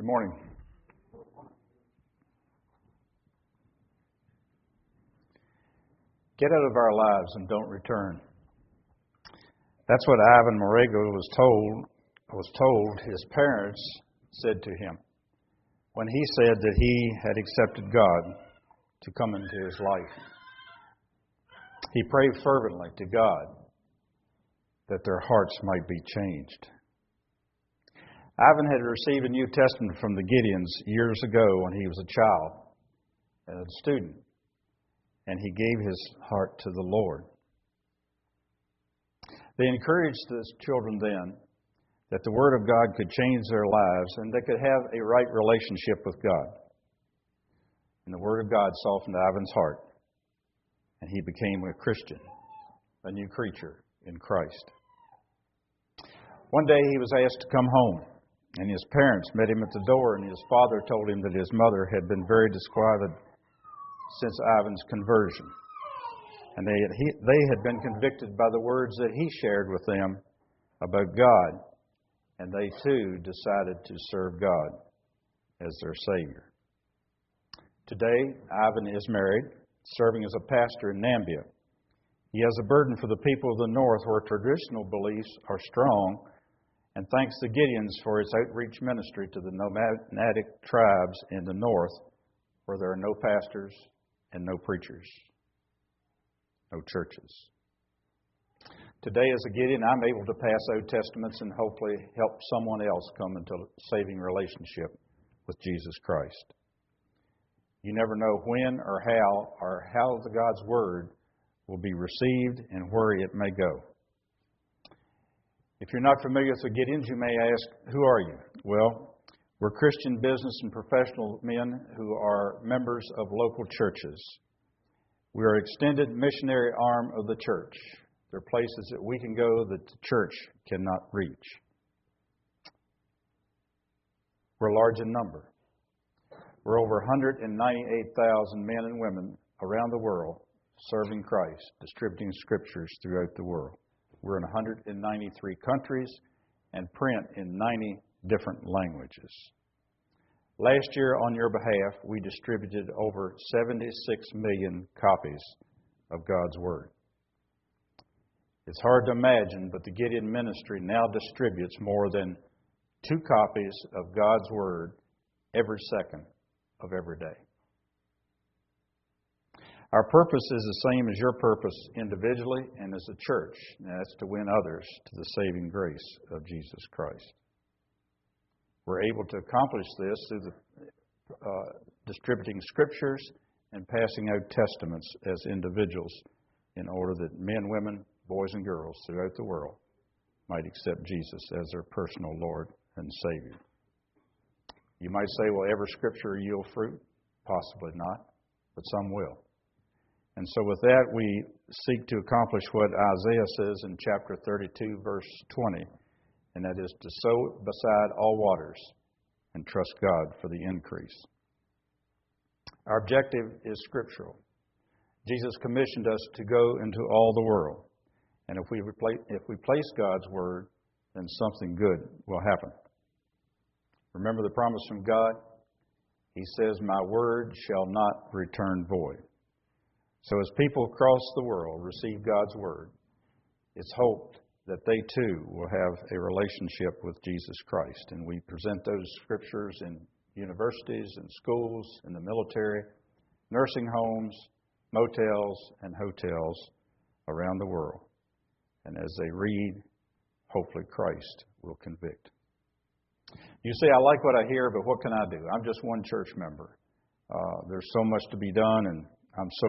Good morning. Get out of our lives and don't return. That's what Ivan Morego was told his parents said to him when he said that he had accepted God to come into his life. He prayed fervently to God that their hearts might be changed. Ivan had received a New Testament from the Gideons years ago when he was a child and a student, and he gave his heart to the Lord. They encouraged the children then that the Word of God could change their lives and they could have a right relationship with God. And the Word of God softened Ivan's heart, and he became a Christian, a new creature in Christ. One day he was asked to come home, and his parents met him at the door, and his father told him that his mother had been very disquieted since Ivan's conversion. And they had been convicted by the words that he shared with them about God, and they too decided to serve God as their Savior. Today, Ivan is married, serving as a pastor in Nambia. He has a burden for the people of the North where traditional beliefs are strong, and thanks to Gideons for its outreach ministry to the nomadic tribes in the North where there are no pastors and no preachers, no churches. Today, as a Gideon, I'm able to pass out testaments and hopefully help someone else come into a saving relationship with Jesus Christ. You never know when or how the God's Word will be received and where it may go. If you're not familiar with the Gideons, you may ask, who are you? Well, we're Christian business and professional men who are members of local churches. We are an extended missionary arm of the church. There are places that we can go that the church cannot reach. We're large in number. We're over 198,000 men and women around the world serving Christ, distributing scriptures throughout the world. We're in 193 countries and print in 90 different languages. Last year, on your behalf, we distributed over 76 million copies of God's Word. It's hard to imagine, but the Gideon Ministry now distributes more than 2 copies of God's Word every second of every day. Our purpose is the same as your purpose individually and as a church, and that's to win others to the saving grace of Jesus Christ. We're able to accomplish this through the distributing scriptures and passing out testaments as individuals in order that men, women, boys, and girls throughout the world might accept Jesus as their personal Lord and Savior. You might say, will every scripture yield fruit? Possibly not, but some will. And so with that, we seek to accomplish what Isaiah says in chapter 32, verse 20, and that is to sow beside all waters and trust God for the increase. Our objective is scriptural. Jesus commissioned us to go into all the world, and if we place God's Word, then something good will happen. Remember the promise from God? He says, "My word shall not return void." So as people across the world receive God's Word, it's hoped that they too will have a relationship with Jesus Christ. And we present those scriptures in universities and schools, in the military, nursing homes, motels, and hotels around the world. And as they read, hopefully Christ will convict. You say, I like what I hear, but what can I do? I'm just one church member. There's so much to be done, and I'm so